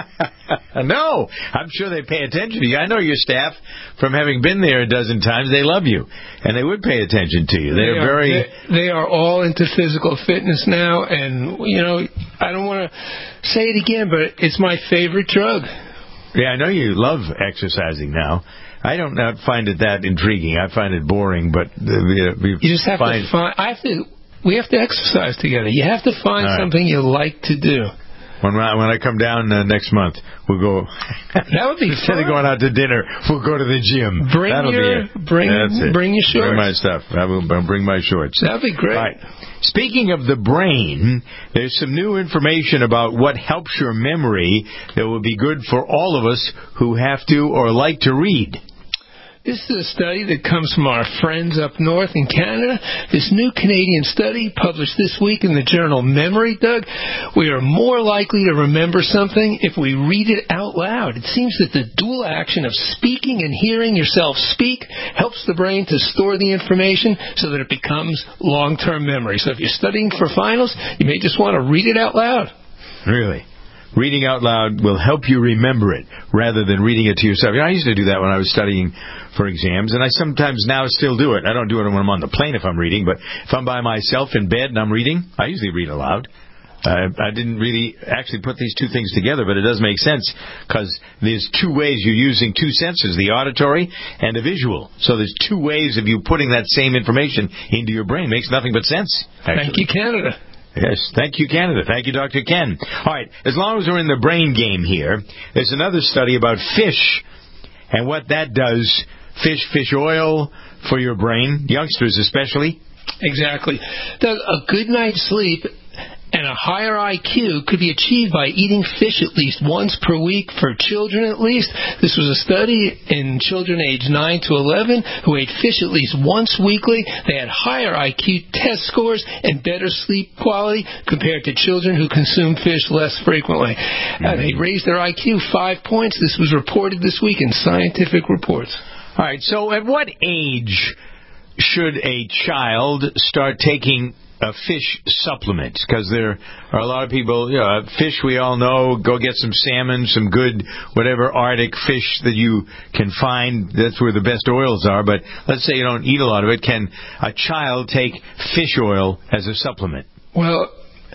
No, I'm sure they pay attention to you. I know your staff from having been there a dozen times. They love you, and they would pay attention to you. They're they are, very. They, they are all into physical fitness now, and you know, I don't want to say it again, but it's my favorite drug. Yeah, I know you love exercising now. I don't not find it that intriguing. I find it boring, but uh, we you just have find... to find. I have to. We have to exercise together. You have to find right. something you like to do. When I, when I come down uh, next month, we'll go. That would be Instead fun. of going out to dinner, we'll go to the gym. Bring That'll your be it. bring That's it. bring your shorts. Bring my stuff. I will I'll bring my shorts. That'd be great. All right. Speaking of the brain, there's some new information about what helps your memory that will be good for all of us who have to or like to read. This is a study that comes from our friends up north in Canada. This new Canadian study published this week in the journal Memory, Doug. We are more likely to remember something if we read it out loud. It seems that the dual action of speaking and hearing yourself speak helps the brain to store the information so that it becomes long-term memory. So if you're studying for finals, you may just want to read it out loud. Really? Reading out loud will help you remember it rather than reading it to yourself. You know, I used to do that when I was studying for exams, and I sometimes now still do it. I don't do it when I'm on the plane if I'm reading, but if I'm by myself in bed and I'm reading, I usually read aloud. Uh, I didn't really actually put these two things together, but it does make sense because there's two ways you're using two senses, the auditory and the visual. So there's two ways of you putting that same information into your brain. Makes nothing but sense, actually. Thank you, Canada. Yes, thank you, Canada. Thank you, Doctor Ken. All right, as long as we're in the brain game here, there's another study about fish and what that does. Fish, fish oil for your brain, youngsters especially. Exactly. Doug, a good night's sleep and a higher I Q could be achieved by eating fish at least once per week for children at least. This was a study in children aged nine to eleven who ate fish at least once weekly. They had higher I Q test scores and better sleep quality compared to children who consumed fish less frequently. Mm-hmm. Uh, they raised their I Q five points. This was reported this week in Scientific Reports. All right, so at what age should a child start taking a fish supplement? Because there are a lot of people, you know, fish we all know, go get some salmon, some good whatever Arctic fish that you can find. That's where the best oils are. But let's say you don't eat a lot of it. Can a child take fish oil as a supplement? Well,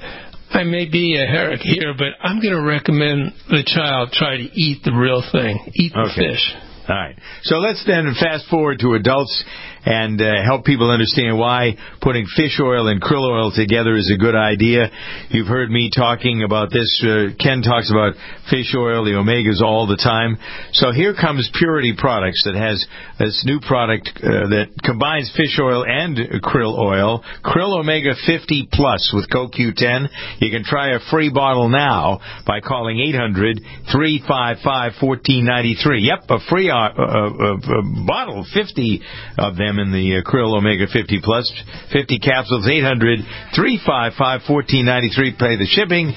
I may be a herrick here, but I'm going to recommend the child try to eat the real thing. Eat the okay. fish. All right. So let's then fast forward to adults and uh, help people understand why putting fish oil and krill oil together is a good idea. You've heard me talking about this. Uh, Ken talks about fish oil, the omegas all the time. So here comes Purity Products that has this new product uh, that combines fish oil and krill oil, Krill Omega fifty Plus with Co Q ten. You can try a free bottle now by calling eight hundred, three five five, one four nine three. Yep, a free uh, uh, uh, bottle, fifty of them in the uh, Krill Omega fifty Plus, fifty capsules, eight hundred, three five five, one four nine three. Pay the shipping.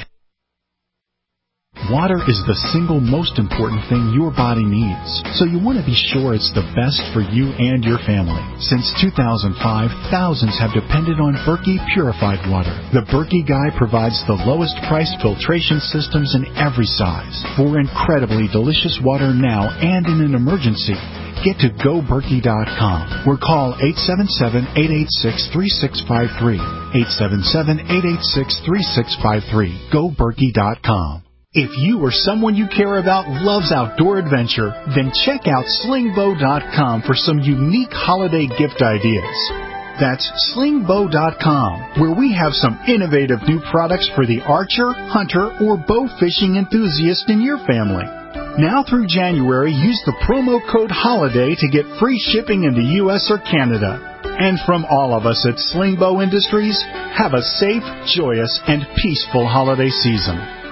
Water is the single most important thing your body needs, so you want to be sure it's the best for you and your family. Since two thousand five, thousands have depended on Berkey purified water. The Berkey Guy provides the lowest price filtration systems in every size for incredibly delicious water now and in an emergency. Get to go berkey dot com or call eight seven seven, eight eight six, three six five three. eight seven seven, eight eight six, three six five three. go berkey dot com. If you or someone you care about loves outdoor adventure, then check out sling bow dot com for some unique holiday gift ideas. That's sling bow dot com, where we have some innovative new products for the archer, hunter, or bow fishing enthusiast in your family. Now through January, use the promo code HOLIDAY to get free shipping in the U S or Canada. And from all of us at Sling Bow Industries, have a safe, joyous, and peaceful holiday season.